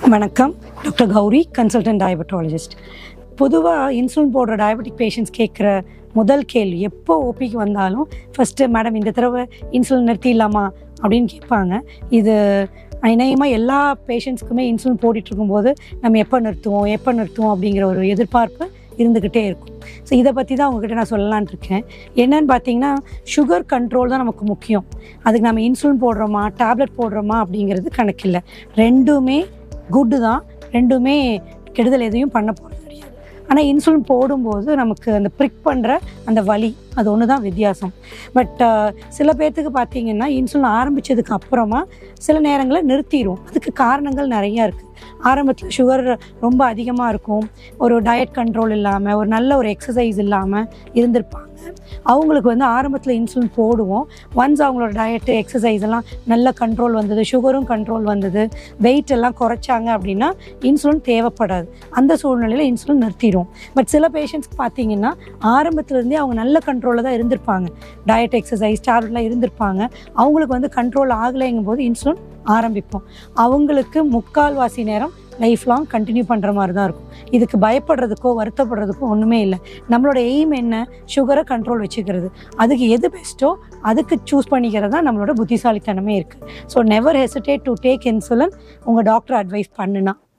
வணக்கம். Doctor Gauri, consultant diabetologist. பொதுவாக insulin போடுற டயபெட்டிக் பேஷண்ட்ஸ் கேட்குற முதல் கேள்வி, எப்போ ஓபிக்கு வந்தாலும் ஃபஸ்ட்டு, மேடம் இந்த தடவை இன்சுலின் நிறுத்திடலாமா அப்படின்னு கேட்பாங்க. இது இணையமாக எல்லா பேஷண்ட்ஸ்க்குமே இன்சுலின் போட்டுட்ருக்கும்போது நம்ம எப்போ நிறுத்துவோம் அப்படிங்கிற ஒரு எதிர்பார்ப்பு இருந்துக்கிட்டே இருக்கும். ஸோ இதை பற்றி தான் உங்ககிட்ட நான் சொல்லலான் இருக்கேன். என்னன்னு பார்த்தீங்கன்னா, சுகர் கண்ட்ரோல் தான் நமக்கு முக்கியம். அதுக்கு நம்ம இன்சுலின் போடுறோமா டேப்லெட் போடுறோமா அப்படிங்கிறது கணக்கில்லை. ரெண்டுமே குட்டு தான், ரெண்டுமே கெடுதல் எதையும் பண்ண போகிறது கிடையாது. ஆனால் இன்சுலின் போடும்போது நமக்கு அந்த ப்ரிக் பண்ணுற அந்த வலி, அது ஒன்று தான் வித்தியாசம். பட் சில பேர்த்துக்கு பார்த்திங்கன்னா, இன்சுலின் ஆரம்பித்ததுக்கு அப்புறமா சில நேரங்களில் நிறுத்திடும். அதுக்கு காரணங்கள் நிறையா இருக்குது. ஆரம்பத்தில் சுகர் ரொம்ப அதிகமாக இருக்கும், ஒரு டயட் கண்ட்ரோல் இல்லாமல், ஒரு நல்ல ஒரு எக்ஸசைஸ் இல்லாமல் இருந்திருப்பாங்க. அவங்களுக்கு ஆரம்பத்தில் இன்சுலின் போடுவோம். ஒன்ஸ் அவங்களோட டயட்டு எக்ஸசைஸ் எல்லாம் நல்ல கண்ட்ரோல் வந்தது, சுகரும் கண்ட்ரோல் வந்தது, வெயிட் எல்லாம் குறைச்சாங்க அப்படின்னா இன்சுலின் தேவைப்படாது. அந்த சூழ்நிலையில் இன்சுலின் நிறுத்திடும். பட் சில பேஷண்ட்ஸ்க்கு பார்த்திங்கன்னா, ஆரம்பத்துலேருந்தே அவங்க நல்ல கண்ட்ரோலில் தான் இருந்திருப்பாங்க, டயட் எக்ஸசைஸ் டேப்லெட்லாம் இருந்திருப்பாங்க. அவங்களுக்கு கண்ட்ரோல் ஆகலைங்கும் போது இன்சுலின் ஆரம்பிப்போம். அவங்களுக்கு முக்கால்வாசி நேரம் லைஃப் லாங் கண்டினியூ பண்ணுற மாதிரி தான் இருக்கும். இதுக்கு பயப்படுறதுக்கோ வருத்தப்படுறதுக்கோ ஒன்றுமே இல்லை. நம்மளோட எய்ம் என்ன? சுகரை கண்ட்ரோல் வச்சுக்கிறது. அதுக்கு எது பெஸ்ட்டோ அதுக்கு சூஸ் பண்ணிக்கிறது தான் நம்மளோட புத்திசாலித்தனமே இருக்குது. So never hesitate to take insulin. உங்கள் டாக்டர் அட்வைஸ் பண்ணுனா